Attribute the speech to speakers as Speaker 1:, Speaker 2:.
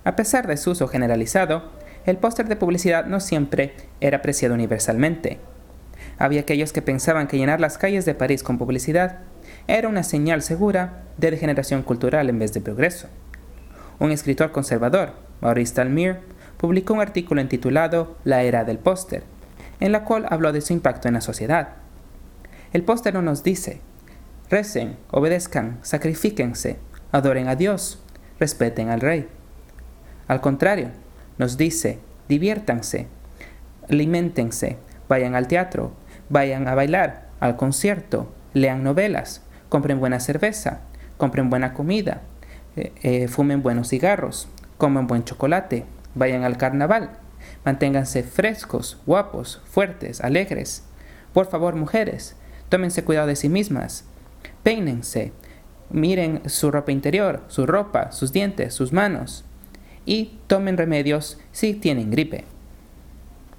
Speaker 1: A pesar de su uso generalizado, el póster de publicidad no siempre era apreciado universalmente. Había aquellos que pensaban que llenar las calles de París con publicidad era una señal segura de degeneración cultural en vez de progreso. Un escritor conservador, Maurice Talmire, publicó un artículo intitulado La era del póster, en la cual habló de su impacto en la sociedad. El póster no nos dice: recen, obedezcan, sacrifíquense, adoren a Dios, respeten al rey. Al contrario, nos dice: diviértanse, aliméntense, vayan al teatro, vayan a bailar, al concierto, lean novelas, compren buena cerveza, compren buena comida, fumen buenos cigarros, coman buen chocolate, vayan al carnaval, manténganse frescos, guapos, fuertes, alegres. Por favor, mujeres, tómense cuidado de sí mismas, peínense, miren su ropa interior, su ropa, sus dientes, sus manos, y tomen remedios si tienen gripe.